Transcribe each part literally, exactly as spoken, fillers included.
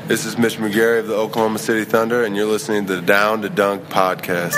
This is Mitch McGarry of the Oklahoma City Thunder, and you're listening to the Down to Dunk podcast.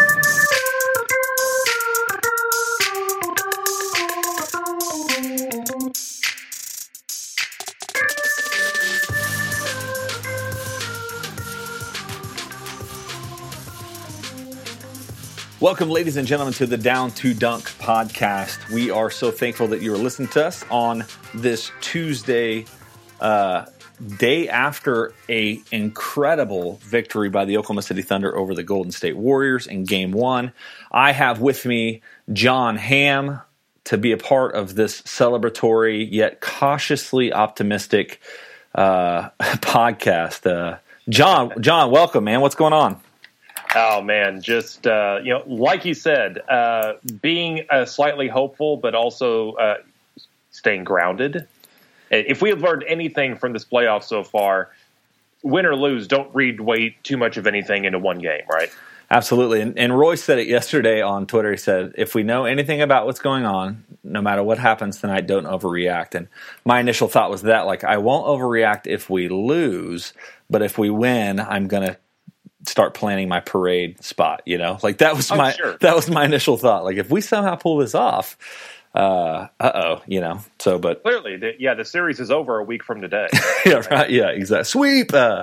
Welcome, ladies and gentlemen, to the Down to Dunk podcast. We are so thankful that you are listening to us on this Tuesday, uh, day after a incredible victory by the Oklahoma City Thunder over the Golden State Warriors in Game One. I have with me John Hamm to be a part of this celebratory yet cautiously optimistic uh, podcast. Uh, John, John, welcome, man. What's going on? Oh, man, just, uh, you know, like you said, uh, being uh, slightly hopeful, but also uh, staying grounded. If we have learned anything from this playoff so far, win or lose, don't read way too much of anything into one game, right? Absolutely. And, and Roy said it yesterday on Twitter. He said, if we know anything about what's going on, no matter what happens tonight, don't overreact. And my initial thought was that, like, I won't overreact if we lose, but if we win, I'm going to start planning my parade spot, you know, like that was oh, my, sure. that was my initial thought. Like if we somehow pull this off, uh, uh-oh, you know, so, but clearly, the, yeah, the series is over a week from today. yeah, right. right. Yeah, exactly. Sweep. Uh,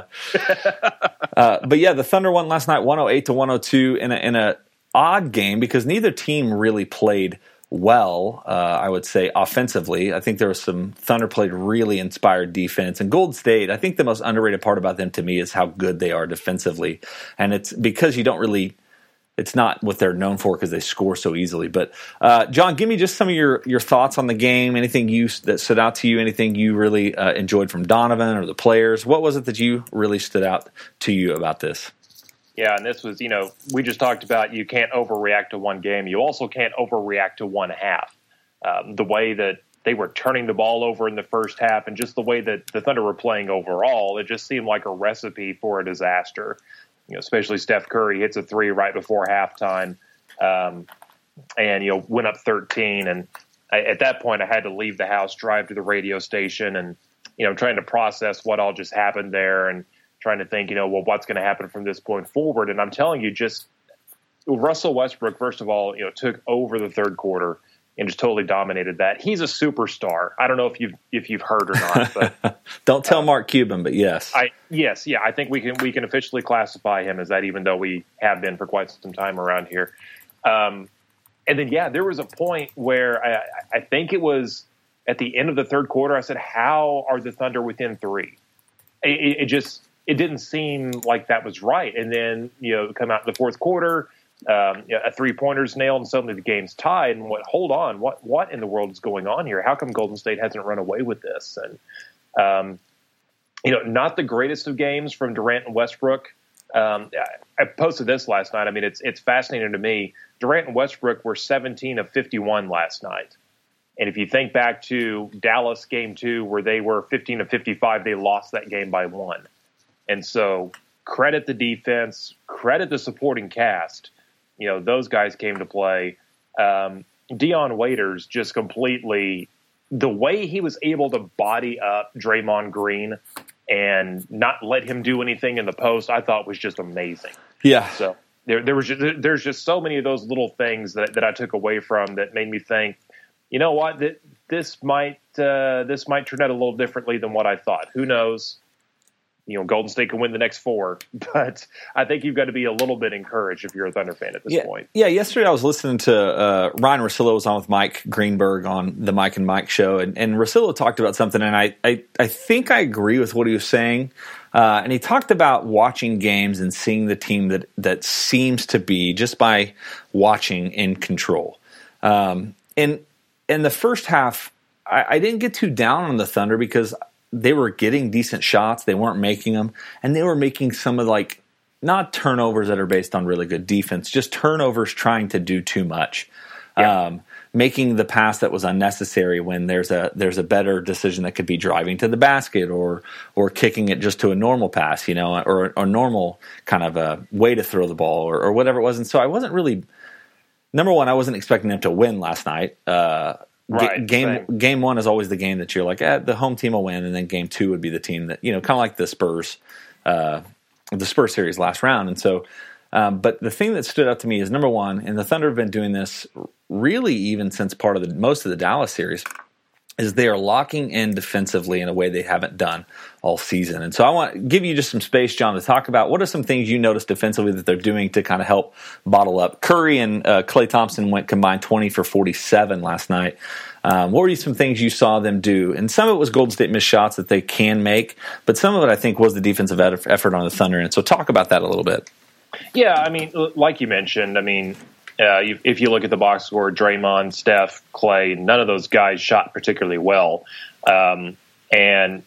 uh, but yeah, the Thunder won last night, one oh eight to one oh two in a, in a odd game because neither team really played well, uh, I would say, offensively. I think there was some Thunder played really inspired defense. And Golden State, I think the most underrated part about them to me is how good they are defensively. And it's because you don't really, it's not what they're known for because they score so easily. But, uh, John, give me just some of your, your thoughts on the game, anything you that stood out to you, anything you really uh, enjoyed from Donovan or the players. What was it that you really stood out to you about this? Yeah, and this was, you know, we just talked about you can't overreact to one game. You also can't overreact to one half. Um, the way that they were turning the ball over in the first half and just the way that the Thunder were playing overall, it just seemed like a recipe for a disaster. You know, especially Steph Curry hits a three right before halftime um, and, you know, went up thirteen. And I, at that point, I had to leave the house, drive to the radio station and, you know, trying to process what all just happened there and trying to think, you know, well, what's going to happen from this point forward? And I'm telling you, just Russell Westbrook, first of all, you know, took over the third quarter and just totally dominated that. He's a superstar. I don't know if you've if you've heard or not, but don't tell uh, Mark Cuban, but yes, I yes, yeah, I think we can we can officially classify him as that, even though we have been for quite some time around here. Um, and then yeah, there was a point where I, I think it was at the end of the third quarter. I said, "How are the Thunder within three?" It, it just It didn't seem like that was right. And then, you know, come out in the fourth quarter, um, you know, a three-pointer's nailed, and suddenly the game's tied. And what? Hold on, what what in the world is going on here? How come Golden State hasn't run away with this? And, um, you know, not the greatest of games from Durant and Westbrook. Um, I, I posted this last night. I mean, it's it's fascinating to me. Durant and Westbrook were seventeen of fifty-one last night. And if you think back to Dallas game two, where they were fifteen of fifty-five, they lost that game by one. And so credit the defense, credit the supporting cast. You know, those guys came to play. Um, Dion Waiters just completely – the way he was able to body up Draymond Green and not let him do anything in the post, I thought was just amazing. Yeah. So there, there was just, there's just so many of those little things that, that I took away from that made me think, you know what, that this might uh, this might turn out a little differently than what I thought. Who knows? You know, Golden State can win the next four, but I think you've got to be a little bit encouraged if you're a Thunder fan at this yeah, point. Yeah, yesterday I was listening to uh, Ryan Russillo was on with Mike Greenberg on the Mike and Mike show, and, and Russillo talked about something, and I, I, I think I agree with what he was saying. Uh, and he talked about watching games and seeing the team that, that seems to be, just by watching, in control. Um, and in the first half, I, I didn't get too down on the Thunder because – they were getting decent shots. They weren't making them. And they were making some of, like, not turnovers that are based on really good defense, just turnovers trying to do too much. Yeah. Um, making the pass that was unnecessary when there's a there's a better decision that could be driving to the basket or or kicking it just to a normal pass, you know, or a normal kind of a way to throw the ball or, or whatever it was. And so I wasn't really – number one, I wasn't expecting them to win last night. Uh Right, game same. game one is always the game that you're like, eh, the home team will win, and then game two would be the team that, you know, kind of like the Spurs uh, the Spurs series last round. And so, um, but the thing that stood out to me is number one, and the Thunder have been doing this really even since part of the most of the Dallas series, is they are locking in defensively in a way they haven't done all season. And so I want to give you just some space, John, to talk about what are some things you noticed defensively that they're doing to kind of help bottle up. Curry and uh, Klay Thompson went combined twenty for forty-seven last night. Um, what were some things you saw them do? And some of it was Golden State missed shots that they can make, but some of it I think was the defensive effort on the Thunder. And so talk about that a little bit. Yeah, I mean, like you mentioned, I mean, Uh, you, if you look at the box score, Draymond, Steph, Klay, none of those guys shot particularly well. Um, and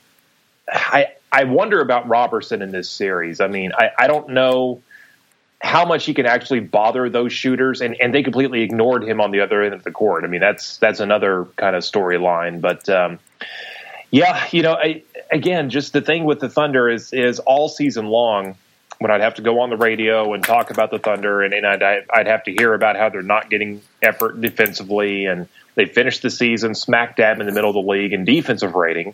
I I wonder about Robertson in this series. I mean, I, I don't know how much he can actually bother those shooters, and, and they completely ignored him on the other end of the court. I mean, that's that's another kind of storyline. But, um, yeah, you know, I, again, just the thing with the Thunder is is all season long, when I'd have to go on the radio and talk about the Thunder, and, and I'd, I'd have to hear about how they're not getting effort defensively, and they finished the season smack dab in the middle of the league in defensive rating.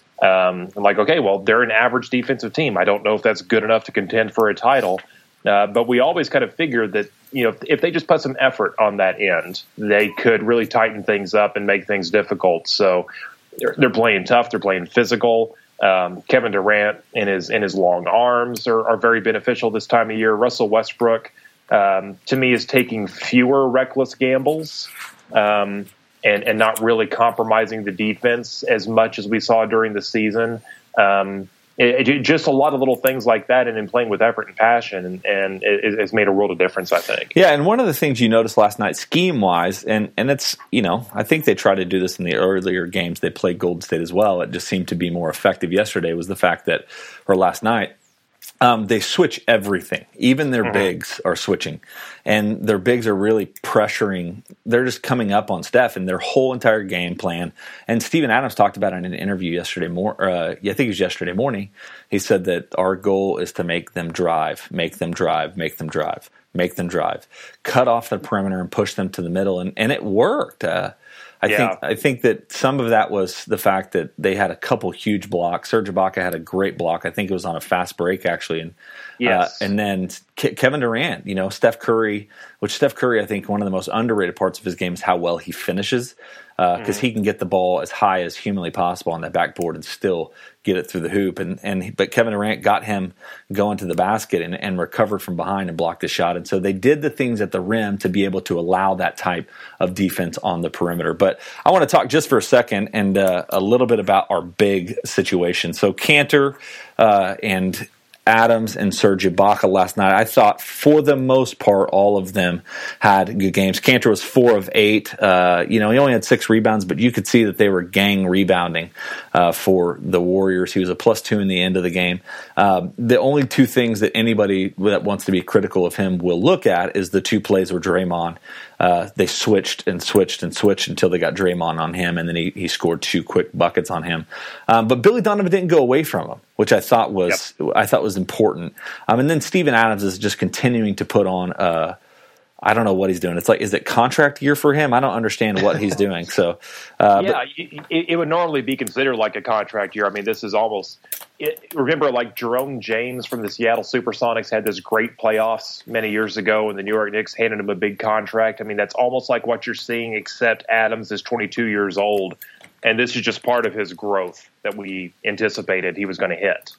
Um, I'm like, okay, well, they're an average defensive team. I don't know if that's good enough to contend for a title, uh, but we always kind of figured that, you know, if, if they just put some effort on that end, they could really tighten things up and make things difficult. So they're, they're playing tough, they're playing physical. Um, Kevin Durant and his and his long arms are, are very beneficial this time of year. Russell Westbrook, um, to me, is taking fewer reckless gambles um, and and not really compromising the defense as much as we saw during the season. Um, it, it, just a lot of little things like that, and in playing with effort and passion, and, and it, it's made a world of difference, I think. Yeah, and one of the things you noticed last night, scheme-wise, and, and it's, you know, I think they tried to do this in the earlier games. They played Golden State as well. It just seemed to be more effective yesterday was the fact that, or last night, Um, they switch everything. Even their mm-hmm. bigs are switching. And their bigs are really pressuring. They're just coming up on Steph and their whole entire game plan. And Steven Adams talked about it in an interview yesterday morning. Uh, I think it was yesterday morning. He said that our goal is to make them drive, make them drive, make them drive, make them drive. Cut off the perimeter and push them to the middle. And, and it worked. Uh, I yeah. think I think that some of that was the fact that they had a couple huge blocks. Serge Ibaka had a great block. I think it was on a fast break actually, and yes. uh, and then Ke- Kevin Durant, you know, Steph Curry, which Steph Curry I think one of the most underrated parts of his game is how well he finishes because uh, mm-hmm. he can get the ball as high as humanly possible on that backboard and still get it through the hoop. And and but Kevin Durant got him going to the basket and, and recovered from behind and blocked the shot. And so they did the things at the rim to be able to allow that type of defense on the perimeter. But I want to talk just for a second and uh, a little bit about our big situation. So Kanter uh, and Adams and Serge Ibaka last night, I thought for the most part all of them had good games. Kanter was four of eight. Uh, you know, he only had six rebounds, but you could see that they were gang rebounding uh, for the Warriors. He was a plus two in the end of the game. Uh, the only two things that anybody that wants to be critical of him will look at is the two plays where Draymond Uh, they switched and switched and switched until they got Draymond on him, and then he, he scored two quick buckets on him. Um, but Billy Donovan didn't go away from him, which I thought was yep. I thought was important. Um, and then Steven Adams is just continuing to put on. Uh, I don't know what he's doing. It's like, is it contract year for him? I don't understand what he's doing. So, uh, yeah, but, it, it would normally be considered like a contract year. I mean, this is almost. It, remember, like Jerome James from the Seattle SuperSonics had this great playoffs many years ago, and the New York Knicks handed him a big contract. I mean, that's almost like what you're seeing, except Adams is twenty-two years old, and this is just part of his growth that we anticipated he was going to hit.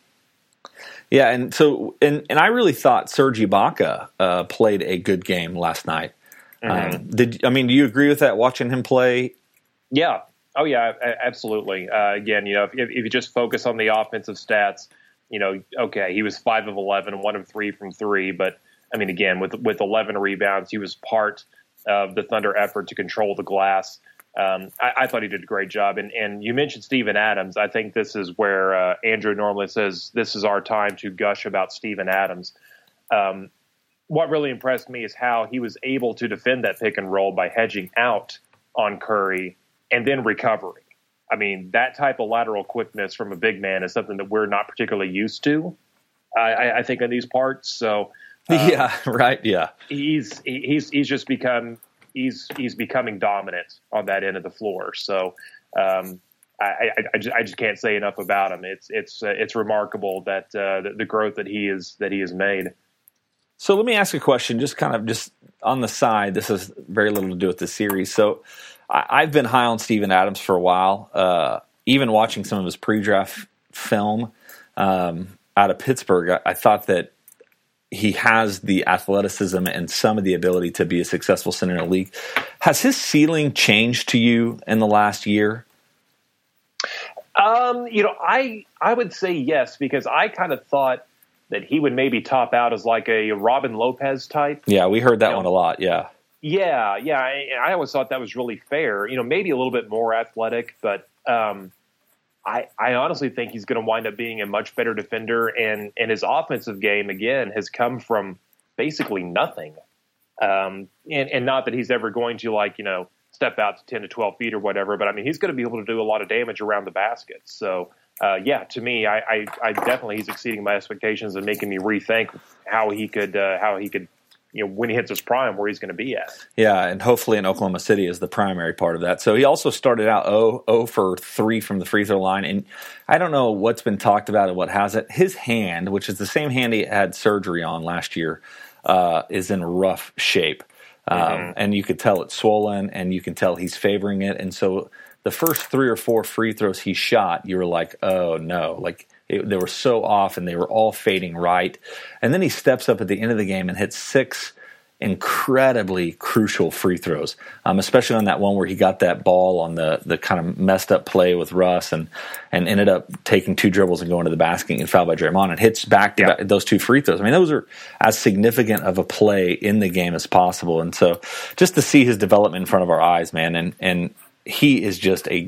Yeah, and so and, and I really thought Serge Ibaka uh, played a good game last night. Mm-hmm. Um, did I mean? Do you agree with that? Watching him play? Yeah. Oh yeah. Absolutely. Uh, again, you know, if, if you just focus on the offensive stats, you know, okay, he was five of eleven, one of three from three, but I mean, again, with with eleven rebounds, he was part of the Thunder effort to control the glass. Um, I, I thought he did a great job. And, and you mentioned Steven Adams. I think this is where uh, Andrew normally says this is our time to gush about Steven Adams. Um, what really impressed me is how he was able to defend that pick and roll by hedging out on Curry and then recovering. I mean, that type of lateral quickness from a big man is something that we're not particularly used to, I, I think, in these parts. So, um, yeah, right. Yeah. He's, he's, he's just become, He's he's becoming dominant on that end of the floor. So, um, I, I, I, just, I just can't say enough about him. It's it's uh, it's remarkable that uh, the, the growth that he is that he has made. So let me ask a question, just kind of just on the side. This has very little to do with the series. So I, I've been high on Steven Adams for a while. Uh, even watching some of his pre-draft film um, out of Pittsburgh, I, I thought that he has the athleticism and some of the ability to be a successful center in the league. Has his ceiling changed to you in the last year? Um, you know, I I would say yes, because I kind of thought that he would maybe top out as like a Robin Lopez type. Yeah, we heard that you one know, a lot, yeah. Yeah, yeah. I, I always thought that was really fair. You know, maybe a little bit more athletic, but um, I, I honestly think he's going to wind up being a much better defender, and, and his offensive game, again, has come from basically nothing. Um, and, and not that he's ever going to, like, you know, step out to ten to twelve feet or whatever, but, I mean, he's going to be able to do a lot of damage around the basket. So, uh, yeah, to me, I, I, I definitely he's exceeding my expectations and making me rethink how he could uh, how he could, you know, when he hits his prime, where he's going to be at. Yeah, and hopefully in Oklahoma City is the primary part of that. So he also started out zero for three from the free throw line, and I don't know what's been talked about and what hasn't. His hand, which is the same hand he had surgery on last year, uh, is in rough shape. Um, mm-hmm. And you could tell it's swollen, and you can tell he's favoring it. And so the first three or four free throws he shot, you were like, oh, no, like it, they were so off, and they were all fading right. And then he steps up at the end of the game and hits six incredibly crucial free throws, um, especially on that one where he got that ball on the the kind of messed up play with Russ and and ended up taking two dribbles and going to the basket and fouled by Draymond and hits back to yeah. back those two free throws. I mean, those are as significant of a play in the game as possible. And so just to see his development in front of our eyes, man, and and he is just a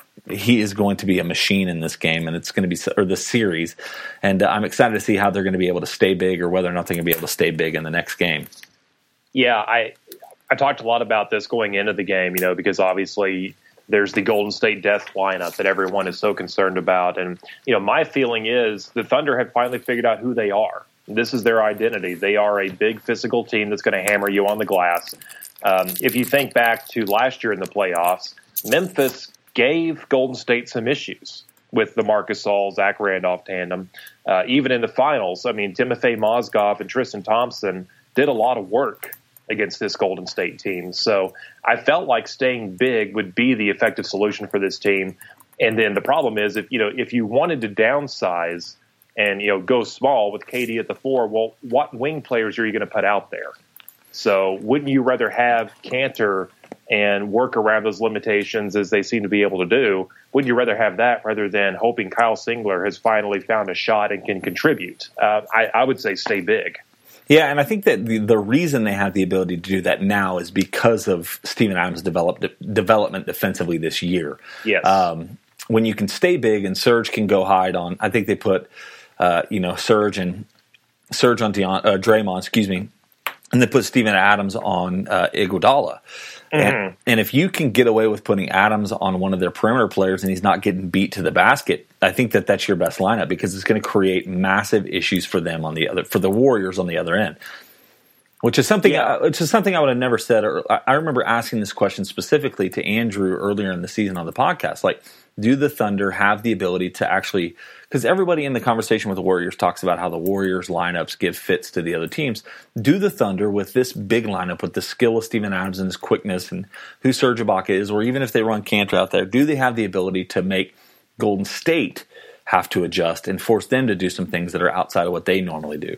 he is going to be a machine in this game, and it's going to be or the series. And uh, I'm excited to see how they're going to be able to stay big, or whether or not they're going to be able to stay big in the next game. Yeah, I I talked a lot about this going into the game, you know, because obviously there's the Golden State death lineup that everyone is so concerned about. And, you know, my feeling is the Thunder have finally figured out who they are. This is their identity. They are a big physical team that's going to hammer you on the glass. Um, if you think back to last year in the playoffs, Memphis gave Golden State some issues with the Marcus Gasol, Zach Randolph tandem. Uh, even in the finals, I mean, Timofey Mozgov and Tristan Thompson did a lot of work against this Golden State team. So I felt like staying big would be the effective solution for this team. And then the problem is, if you know, if you wanted to downsize and, you know, go small with K D at the four, well, what wing players are you going to put out there? So wouldn't you rather have Cantor and work around those limitations as they seem to be able to do? Wouldn't you rather have that rather than hoping Kyle Singler has finally found a shot and can contribute? Uh, I, I would say stay big. Yeah, and I think that the, the reason they have the ability to do that now is because of Steven Adams' developed, development defensively this year. Yes. Um, when you can stay big and Serge can go hide on, I think they put, uh, you know, Serge and Serge on Deon, uh, Draymond, excuse me, and they put Steven Adams on uh, Iguodala. Mm-hmm. And, and if you can get away with putting Adams on one of their perimeter players and he's not getting beat to the basket, I think that that's your best lineup, because it's going to create massive issues for them on the other, for the Warriors on the other end. Which is something, yeah. I, which is something I would have never said. Or I remember asking this question specifically to Andrew earlier in the season on the podcast. Like, do the Thunder have the ability to actually? Because everybody in the conversation with the Warriors talks about how the Warriors lineups give fits to the other teams. Do the Thunder, with this big lineup, with the skill of Steven Adams and his quickness and who Serge Ibaka is, or even if they run Cantor out there, do they have the ability to make Golden State have to adjust and force them to do some things that are outside of what they normally do?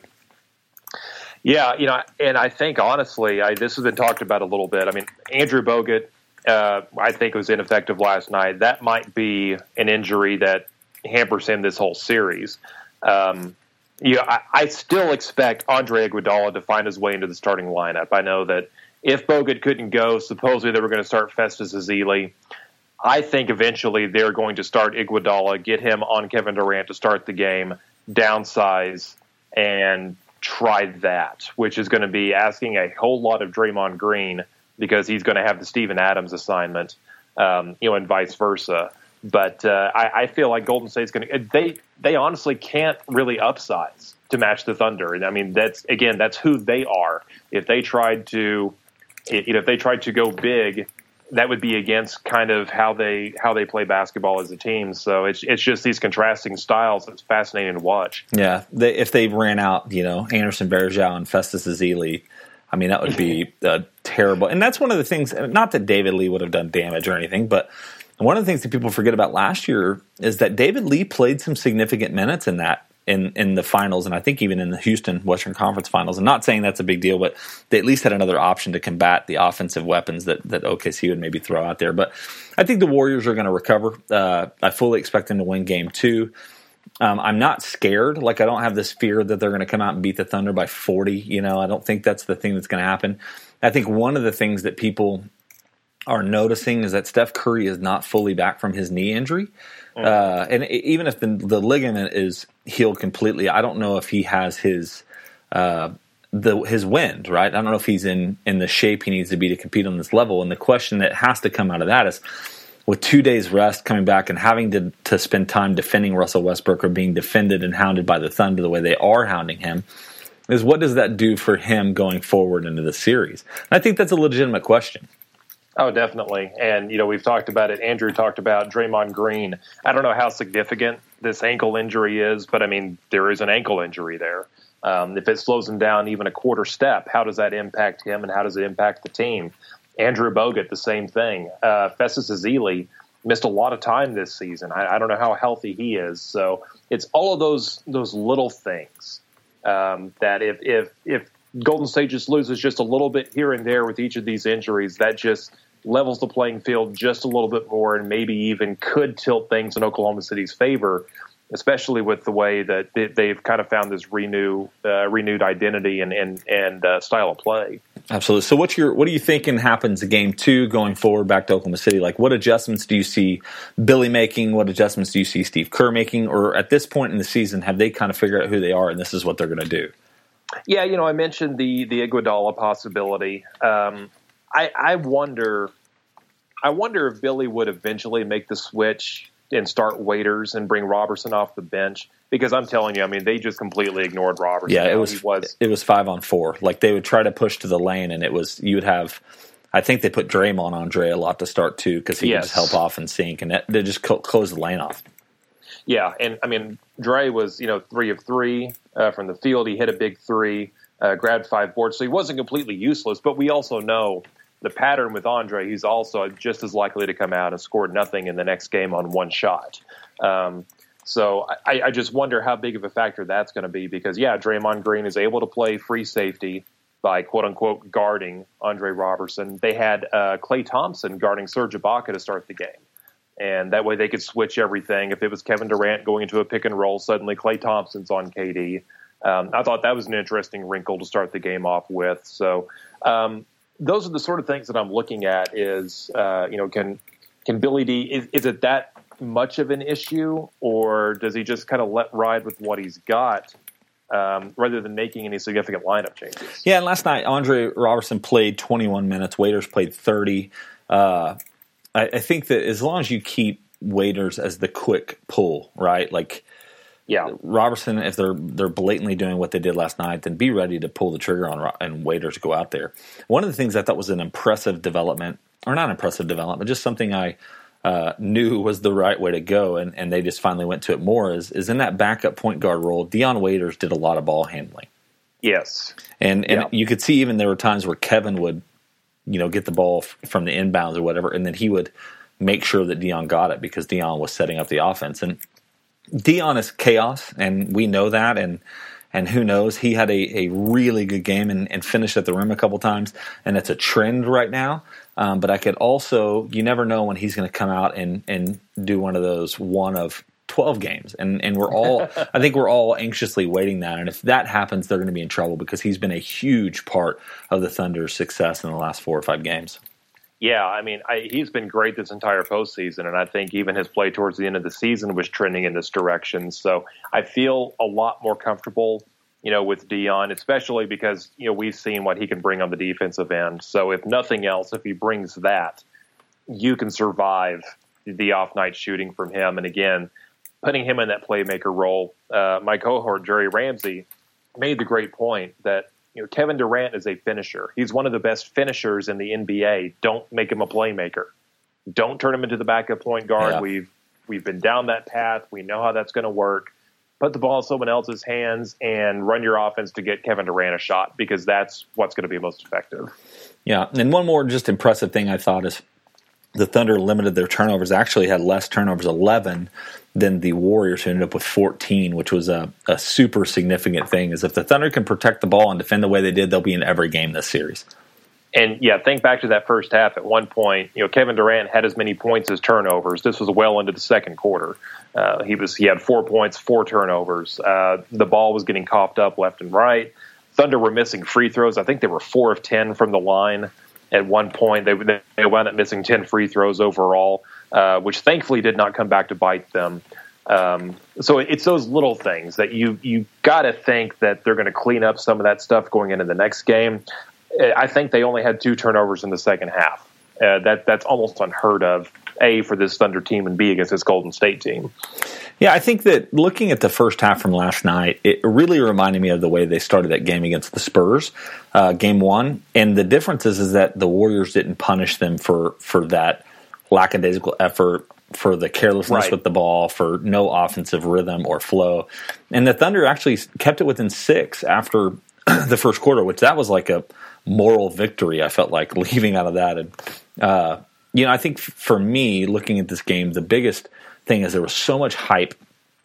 Yeah, you know, and I think, honestly, I, this has been talked about a little bit. I mean, Andrew Bogut, uh, I think, was ineffective last night. That might be an injury that hampers him this whole series. Um, you know, I, I still expect Andre Iguodala to find his way into the starting lineup. I know that if Bogut couldn't go, supposedly they were going to start Festus Ezeli. I think eventually they're going to start Iguodala, get him on Kevin Durant to start the game, downsize, and try that, which is going to be asking a whole lot of Draymond Green, because he's going to have the Steven Adams assignment, um, you know, and vice versa. But uh, I, I feel like Golden State's going to they they honestly can't really upsize to match the Thunder, and I mean that's again that's who they are. If they tried to, you know, if they tried to go big, that would be against kind of how they how they play basketball as a team. So it's it's just these contrasting styles. It's fascinating to watch. Yeah, they, if they ran out, you know, Anderson Varejao and Festus Ezeli, I mean, that would be uh, terrible. And that's one of the things. Not that David Lee would have done damage or anything, but one of the things that people forget about last year is that David Lee played some significant minutes in that. In, in the finals, and I think even in the Houston Western Conference Finals. I'm not saying that's a big deal, but they at least had another option to combat the offensive weapons that, that O K C would maybe throw out there. But I think the Warriors are going to recover. Uh, I fully expect them to win game two. Um, I'm not scared. Like, I don't have this fear that they're going to come out and beat the Thunder by forty. You know, I don't think that's the thing that's going to happen. I think one of the things that people are noticing is that Steph Curry is not fully back from his knee injury. Uh, and even if the, the ligament is healed completely, I don't know if he has his uh, the his wind, right? I don't know if he's in, in the shape he needs to be to compete on this level. And the question that has to come out of that is, with two days rest coming back and having to, to spend time defending Russell Westbrook or being defended and hounded by the Thunder the way they are hounding him, is what does that do for him going forward into the series? And I think that's a legitimate question. Oh, definitely. And, you know, we've talked about it. Andrew talked about Draymond Green. I don't know how significant this ankle injury is, but, I mean, there is an ankle injury there. Um, if it slows him down even a quarter step, how does that impact him and how does it impact the team? Andrew Bogut, the same thing. Uh, Festus Ezeli missed a lot of time this season. I, I don't know how healthy he is. So it's all of those those little things um, that if if if Golden State just loses just a little bit here and there with each of these injuries, that just levels the playing field just a little bit more and maybe even could tilt things in Oklahoma City's favor, especially with the way that they've kind of found this renew, uh, renewed identity and and, and uh, style of play. Absolutely. So what's your what are you thinking happens in game two going forward back to Oklahoma City? Like, what adjustments do you see Billy making? What adjustments do you see Steve Kerr making? Or at this point in the season, have they kind of figured out who they are and this is what they're going to do? Yeah, you know, I mentioned the the Iguodala possibility. Um, I, I wonder, I wonder if Billy would eventually make the switch and start Waiters and bring Robertson off the bench. Because I'm telling you, I mean, they just completely ignored Robertson. Yeah, it was, he was it was five on four. Like, they would try to push to the lane, and it was you would have. I think they put Draymond on Dre a lot to start too because he yes. could just help off and sink, and that, they just co- closed the lane off. Yeah, and I mean, Dre was you know three of three uh, from the field. He hit a big three, uh, grabbed five boards, so he wasn't completely useless. But we also know the pattern with Andre. He's also just as likely to come out and score nothing in the next game on one shot. Um, so I, I just wonder how big of a factor that's going to be because, yeah, Draymond Green is able to play free safety by, quote-unquote, guarding Andre Robertson. They had uh, Klay Thompson guarding Serge Ibaka to start the game. And that way they could switch everything. If it was Kevin Durant going into a pick and roll, suddenly Klay Thompson's on K D. Um, I thought that was an interesting wrinkle to start the game off with. So um, those are the sort of things that I'm looking at is, uh, you know, can can Billy D, is, is it that much of an issue, or does he just kind of let ride with what he's got um, rather than making any significant lineup changes? Yeah, and last night Andre Robertson played twenty-one minutes. Waiters played thirty. Uh, I, I think that as long as you keep Waiters as the quick pull, right? Like, yeah, Robertson, if they're they're blatantly doing what they did last night, then be ready to pull the trigger on and Waiters go out there. One of the things I thought was an impressive development, or not impressive development, but just something I uh, knew was the right way to go, and, and they just finally went to it more, is, is in that backup point guard role, Dion Waiters did a lot of ball handling. Yes. And and yeah. you could see even there were times where Kevin would, you know, get the ball f- from the inbounds or whatever, and then he would make sure that Dion got it because Dion was setting up the offense. And Dion is chaos, and we know that, and and who knows, he had a, a really good game and, and finished at the rim a couple times, and it's a trend right now. Um, but I could also, you never know when he's going to come out and, and do one of those one of twelve games. And, and we're all, I think we're all anxiously waiting that. And if that happens, they're going to be in trouble because he's been a huge part of the Thunder's success in the last four or five games. Yeah, I mean, I, he's been great this entire postseason, and I think even his play towards the end of the season was trending in this direction. So I feel a lot more comfortable, you know, with Dion, especially because, you know, we've seen what he can bring on the defensive end. So if nothing else, if he brings that, you can survive the off-night shooting from him. And again, putting him in that playmaker role, uh, my cohort, Jerry Ramsey, made the great point that you know, Kevin Durant is a finisher. He's one of the best finishers in the N B A. Don't make him a playmaker. Don't turn him into the backup point guard. Yeah. We've we've been down that path. We know how that's going to work. Put the ball in someone else's hands and run your offense to get Kevin Durant a shot, because that's what's going to be most effective. Yeah, and one more just impressive thing I thought is the Thunder limited their turnovers. Actually had less turnovers, eleven, than the Warriors, who ended up with fourteen, which was a, a super significant thing. Is if the Thunder can protect the ball and defend the way they did, they'll be in every game this series. And, yeah, think back to that first half. At one point, you know, Kevin Durant had as many points as turnovers. This was well into the second quarter. Uh, he was he had four points, four turnovers. Uh, the ball was getting coughed up left and right. Thunder were missing free throws. I think they were four of ten from the line at one point. They, they wound up missing ten free throws overall, uh, which thankfully did not come back to bite them. Um, so it's those little things that you you got to think that they're going to clean up some of that stuff going into the next game. I think they only had two turnovers in the second half. Uh, that that's almost unheard of, A, for this Thunder team, and B, against this Golden State team. Yeah, I think that looking at the first half from last night, it really reminded me of the way they started that game against the Spurs, uh, game one. And the difference is, is that the Warriors didn't punish them for, for that lackadaisical effort, for the carelessness right. with the ball, for no offensive rhythm or flow. And the Thunder actually kept it within six after the first quarter, which that was like a moral victory, I felt like, leaving out of that. And, uh, you know, I think for me, looking at this game, the biggest thing is there was so much hype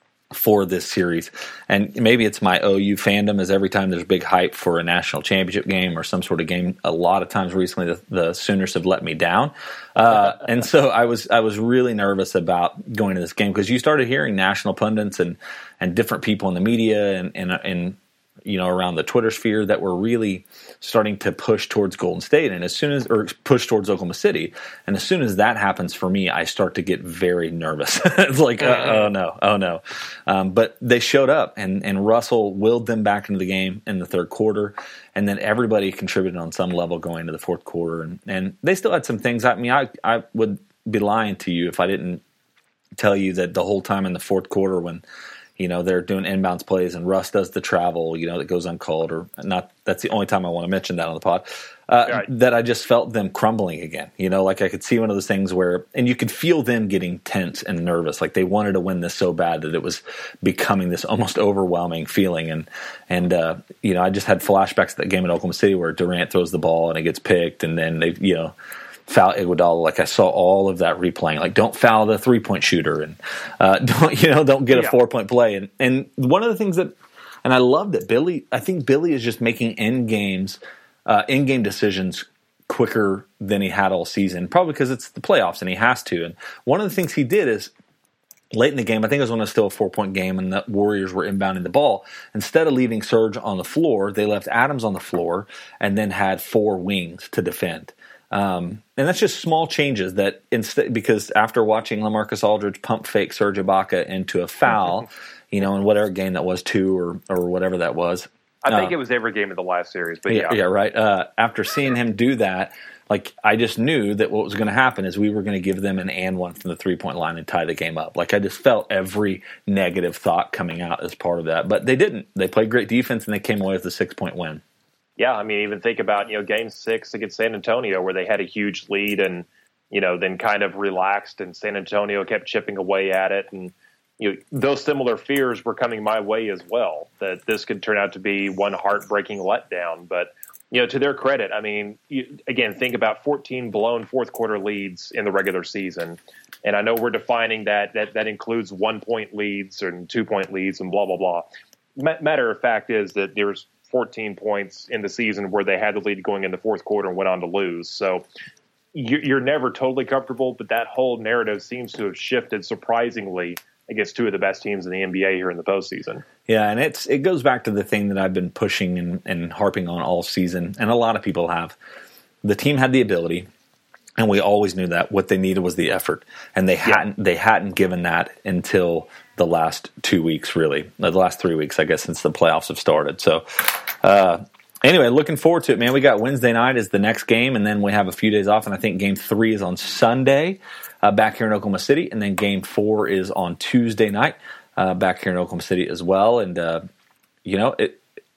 for this series. And maybe it's my O U fandom, is every time there's big hype for a national championship game or some sort of game, a lot of times recently the, the Sooners have let me down. Uh, and so I was I was really nervous about going to this game, because you started hearing national pundits and, and different people in the media and, and, and you know, around the Twitter sphere that were really starting to push towards Golden State, and as soon as, or push towards Oklahoma City, and as soon as that happens for me, I start to get very nervous. It's like, uh, oh no, oh no. Um, but they showed up, and, and Russell willed them back into the game in the third quarter, and then everybody contributed on some level going into the fourth quarter, and, and they still had some things. I mean, I, I would be lying to you if I didn't tell you that the whole time in the fourth quarter when, you know, they're doing inbounds plays and Russ does the travel, you know, that goes uncalled, or not. That's the only time I want to mention that on the pod. Uh, right. That I just felt them crumbling again. You know, like I could see one of those things where, and you could feel them getting tense and nervous, like they wanted to win this so bad that it was becoming this almost overwhelming feeling. And, and uh, you know, I just had flashbacks to that game in Oklahoma City where Durant throws the ball and it gets picked, and then they, you know, foul Iguodala. Like I saw all of that replaying. Like, don't foul the three point shooter, and uh, don't you know don't get a yeah. four point play. And and one of the things that, and I love that Billy. I think Billy is just making end games, uh, in game decisions quicker than he had all season. Probably because it's the playoffs and he has to. And one of the things he did is, late in the game, I think it was when it was still a four-point game and the Warriors were inbounding the ball, instead of leaving Serge on the floor, they left Adams on the floor and then had four wings to defend. Um, and that's just small changes that instead, because after watching LaMarcus Aldridge pump fake Serge Ibaka into a foul, you know, in whatever game that was, two or, or whatever that was. I think uh, it was every game of the last series, but yeah. Yeah, yeah right. Uh, after seeing him do that, like, I just knew that what was going to happen is we were going to give them an and one from the three-point line and tie the game up. Like, I just felt every negative thought coming out as part of that. But they didn't. They played great defense, and they came away with a six-point win. Yeah, I mean, even think about, you know, game six against San Antonio, where they had a huge lead and, you know, then kind of relaxed, and San Antonio kept chipping away at it. And, you know, those similar fears were coming my way as well, that this could turn out to be one heartbreaking letdown. But, you know, to their credit, I mean, you, again, think about fourteen blown fourth quarter leads in the regular season. And I know we're defining that, that, that includes one point leads and two point leads and blah, blah, blah. Ma- matter of fact is that there's fourteen points in the season where they had the lead going in the fourth quarter and went on to lose. So you're never totally comfortable, but that whole narrative seems to have shifted surprisingly against two of the best teams in the N B A here in the postseason. Yeah, and it's it goes back to the thing that I've been pushing and, and harping on all season, and a lot of people have. The team had the ability, and we always knew that. What they needed was the effort, and they hadn't yeah. they hadn't given that until the last two weeks, really. The last three weeks, I guess, since the playoffs have started. So, uh, anyway, looking forward to it, man. We got Wednesday night is the next game, and then we have a few days off, and I think game three is on Sunday uh, back here in Oklahoma City, and then game four is on Tuesday night uh, back here in Oklahoma City as well. And, uh, you know, it,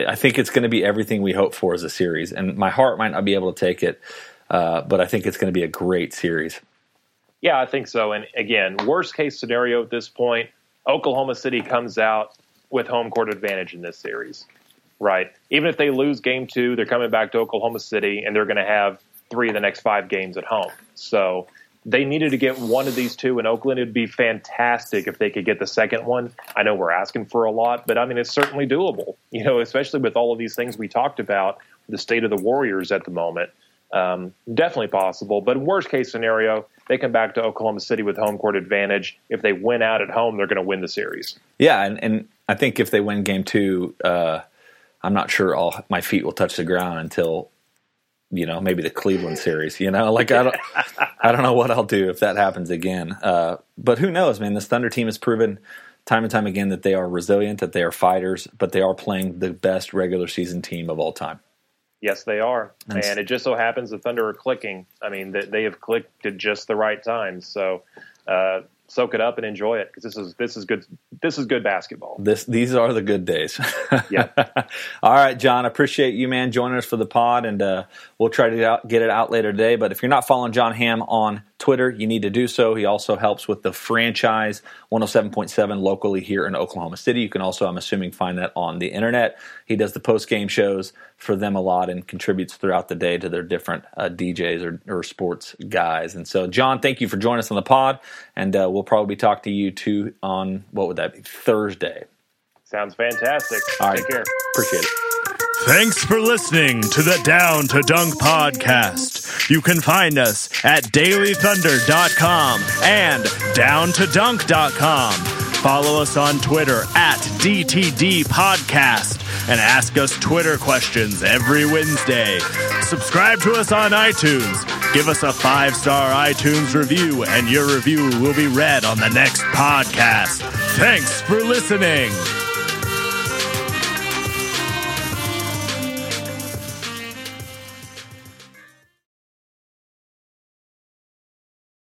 I think it's going to be everything we hope for as a series. And my heart might not be able to take it, uh, but I think it's going to be a great series. Yeah, I think so. And again, worst case scenario at this point, Oklahoma City comes out with home court advantage in this series, right? Even if they lose game two, they're coming back to Oklahoma City and they're going to have three of the next five games at home. So they needed to get one of these two in Oakland. It'd be fantastic if they could get the second one. I know we're asking for a lot, but I mean, it's certainly doable, you know, especially with all of these things we talked about, the state of the Warriors at the moment. Um, definitely possible, but worst case scenario, they come back to Oklahoma City with home court advantage. If they win out at home, they're going to win the series. Yeah, and, and I think if they win game two, uh, I'm not sure all my feet will touch the ground until, you know, maybe the Cleveland series. You know, like I don't, I don't know what I'll do if that happens again. Uh, but who knows, man? This Thunder team has proven time and time again that they are resilient, that they are fighters, but they are playing the best regular season team of all time. Yes, they are. And it just so happens the Thunder are clicking. I mean, they, they have clicked at just the right times. So uh, soak it up and enjoy it because this is this is good. This is good basketball. This these are the good days. Yeah. All right, John. Appreciate you, man, joining us for the pod, and uh, we'll try to get, out, get it out later today. But if you're not following John Hamm on Twitter, you need to do so. He also helps with the franchise one oh seven point seven locally here in Oklahoma City. You can also, I'm assuming, find that on the internet. He does the post-game shows for them a lot and contributes throughout the day to their different uh, D Js or, or sports guys. And so, John, thank you for joining us on the pod, and uh, we'll probably talk to you too on, what would that be, Thursday. Sounds fantastic. All right. Take care. Appreciate it. Thanks for listening to the Down to Dunk podcast. You can find us at daily thunder dot com and down to dunk dot com. Follow us on Twitter at D T D Podcast and ask us Twitter questions every Wednesday. Subscribe to us on iTunes. Give us a five-star iTunes review, and your review will be read on the next podcast. Thanks for listening.